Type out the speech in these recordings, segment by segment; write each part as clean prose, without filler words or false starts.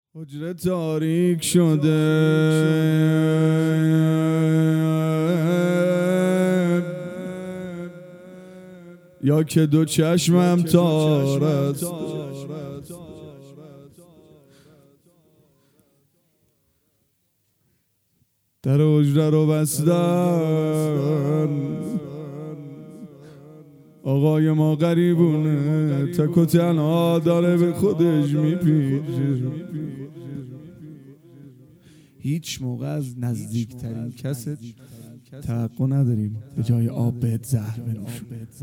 حجره تاریک شده، یا که دو چشمم تار است. در حجره رو بستن، آقای ما غریبونه، تک و تنها داره به خودش میپیچه. هیچ موقع از نزدیکترین کست توقع نداریم به جای آب بهت زهر بنوشون.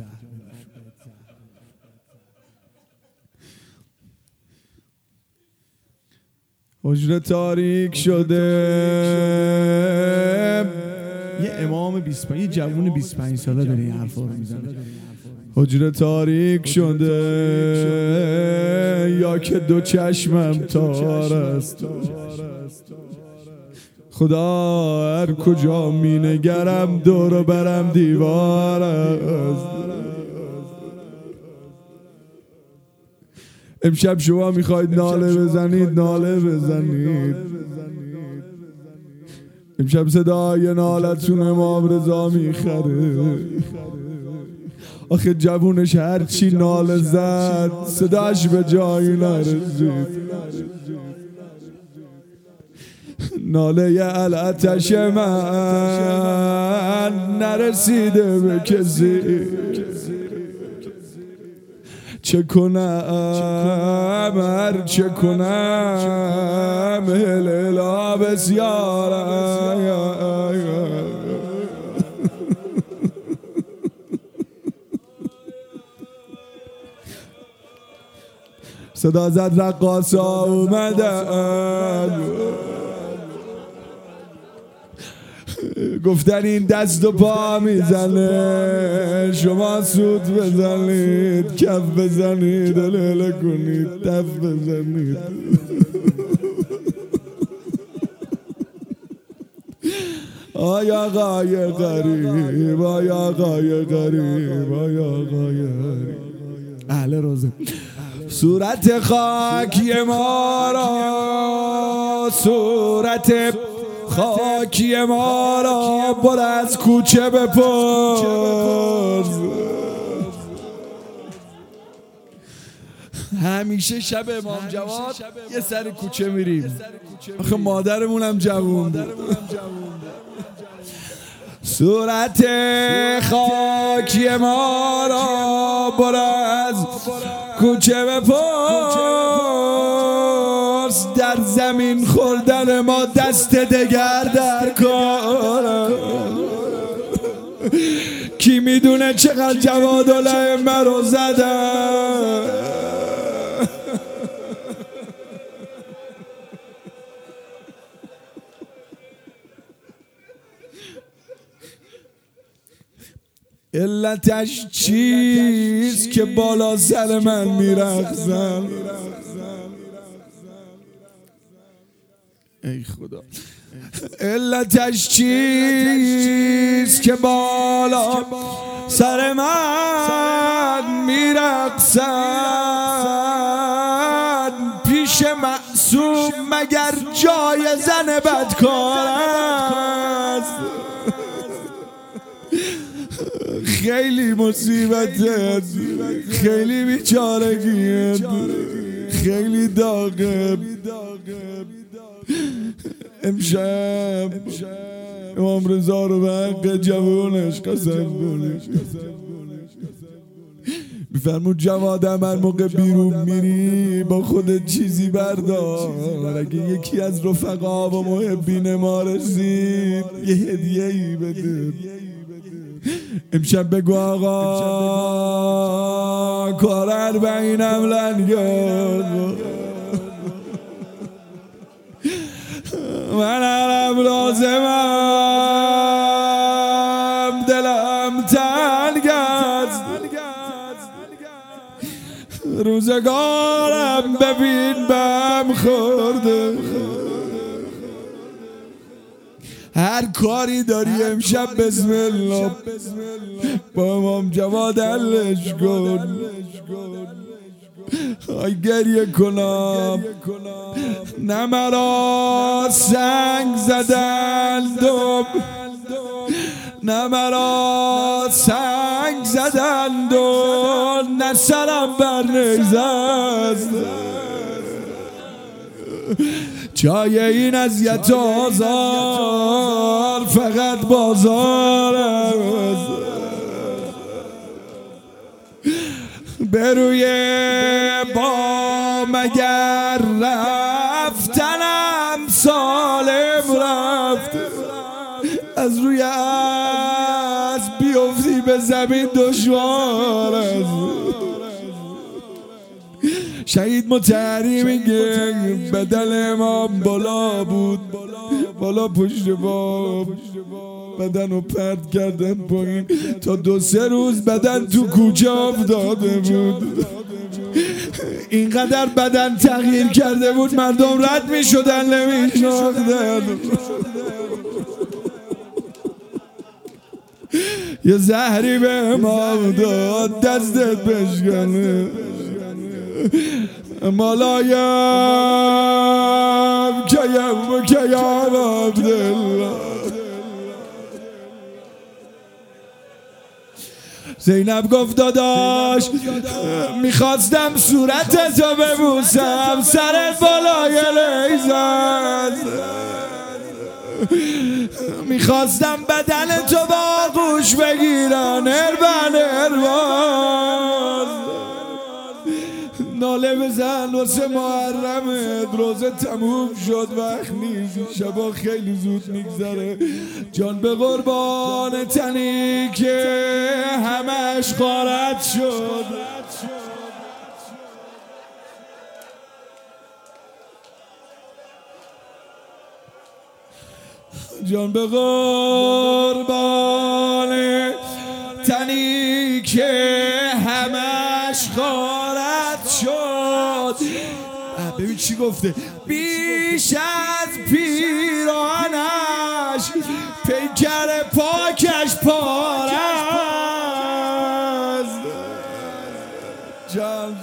حجره تاریک شده، یه امام 25، یه جوون 25 ساله داره این حرفا رو میزنه. حجره تاریک شده، یا که دو چشمم تار است. خدا هر کجا می نگرم دور برم دیوار است. امشب شما میخواید ناله بزنید، ناله بزنید. امشب صدای نالتون امام رضا میخره. آخه جوونش هرچی ناله زد صداش به جایی نرسید. ناله الاتش من نرسیده به کسی. چه کنم هر چه کنم هلالا بسیارم. صدا زد رقاصا اومدن، گفتن این دست و پا میزنه، شما سود بزنید، کف بزنید، هلاله کنید، تف بزنید. آی آقای غریب، آی آقای غریب، آی آقای غریب. اهل روزه صورت خاکی ما را، صورت خاکی ما را برو از کوچه بپرس. همیشه شب امام جواد یه سر کوچه میریم، آخه مادرمونم جوون بود. صورت خاکی ما را برو از کوچه بپرس. در زمین خوردن ما دست دگر در کار. کی میدونه چقدر جوادالائمه رو زدن. علتش چیست که بالا سر من میرقصن؟ ای خدا، علتش چیست که بالا سر من میرقصن؟ پیش معصوم مگر جای زن بدکار است؟ خیلی مصیبته، خیلی بیچارگیه، خیلی داغه. امشب امام رضا رو به حق جوانش قسم کنه. میفرمود جوادم هر موقع بیرون میری با خودت چیزی بردار، اگه یکی از رفقا و محبین ما رسید یه هدیه‌ای بده. امشب بگو آقا کار 40 لنگه، من عرب لازمم، دلم تنگ است، روزگارم ببین بهم خورده. هر کاری داری امشب بسم الله با امام جواد حلش کن. آی گریه کنم نه مرا سنگ زدندم نه مرا سنگ زدند و نه سرم بر نیزد جای این اذیت و آزار فقط بازار است به روی بام اگر رفتنم سالم رفت از روی اسب بیفتی به زمین دشوار است شهید مطهری میگه بدن امام بالا بود بالا پشت باب بدن رو پرت کردن پایین تا 2-3 روز بدن تو کوچه افتاده بود اینقدر بدن تغییر کرده بود مردم رد میشدن نمیشناختن یه زهری به امام داد دستت بشکنه ملایم کیم عبدالله زینب گفت داداش میخواستم صورت تو ببوسم سرت بالای لیزد میخواستم بدن تو با آغوش بگیرن اربن ناله بزن واسه محرمت روزه تموم شد وقت نیست شبا خیلی زود میگذره جان به قربان تنی که همش غارت شد جان به قربان تنی که همش غارت شد ببین چی گفته بیش از پیرانش پیکر پاکش پاره است جان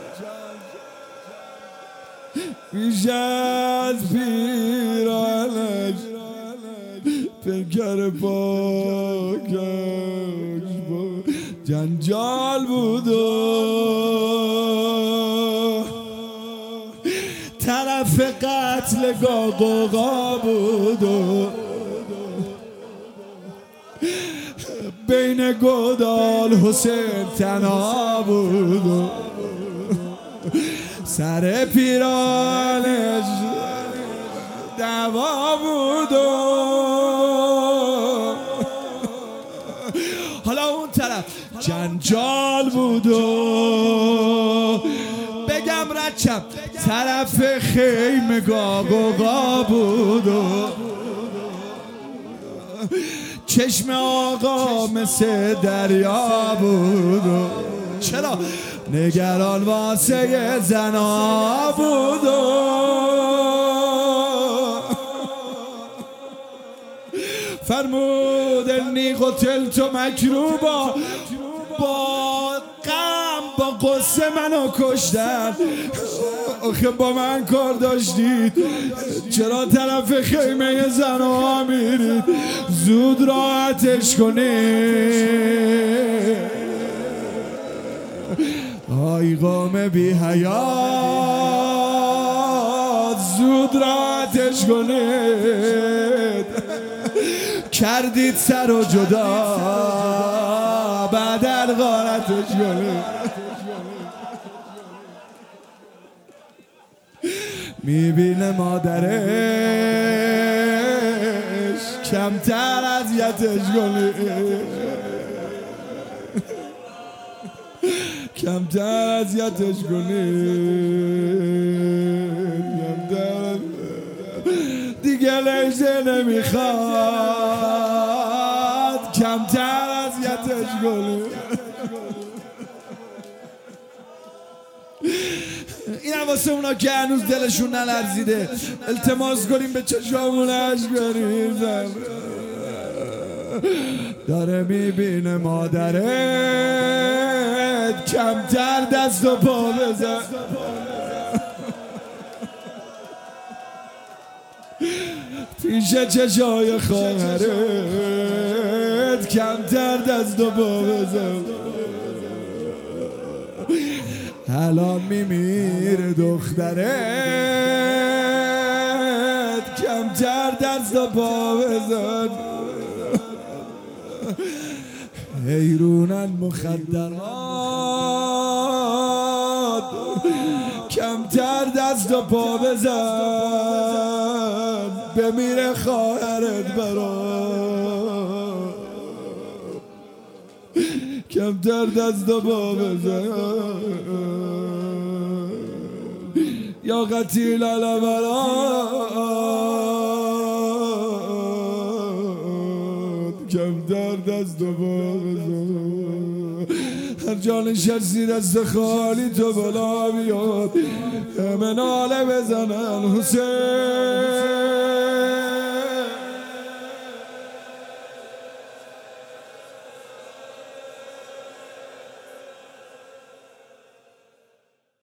بیش از پیرانش پیکر پاکش جنجال بود و طرف قتل قاقوقا بود و بین گودال حسین تنها بود و سر پیرانش دعوا بود و حالا اون طرف جنجال بود و بگم رچم طرف خیمه قاقوقا بود و چشم آقا مثل دریا بود و چرا نگران واسه زنا بود و فرمود انی قتلت مکروبا با غم با قصه منو کشتن آخه با من کار داشتید چرا طرف خیمه زنها میرید زود راحتش کنید آی قوم بی حیات زود راحتش کنید کردید سر و جدا بعد غارتش کنید میبینه مادرش کمتر اذیتش کنید کمتر اذیتش کنید کمتر دیگه لحظه نمیخواد کمتر اذیتش کنید این هم واسه اونا که هنوز دلشون نلرزیده التماس کنیم به چشامون اشک بریزن داره میبینه مادره کمتر دست و پا بزن پیش چشای خواهرت کمتر دست و پا بزن الان میمیره دخترت کمتر دست و پا بزن حیرونن مخدرات کمتر دست و پا بزن بمیره خواهرت برات کمتر دست و پا بزن یا قتیل الامرات کمتر دست و پا بزن هر جان شرسی دست خالی تو بلا بیاد همه ناله بزنن حسین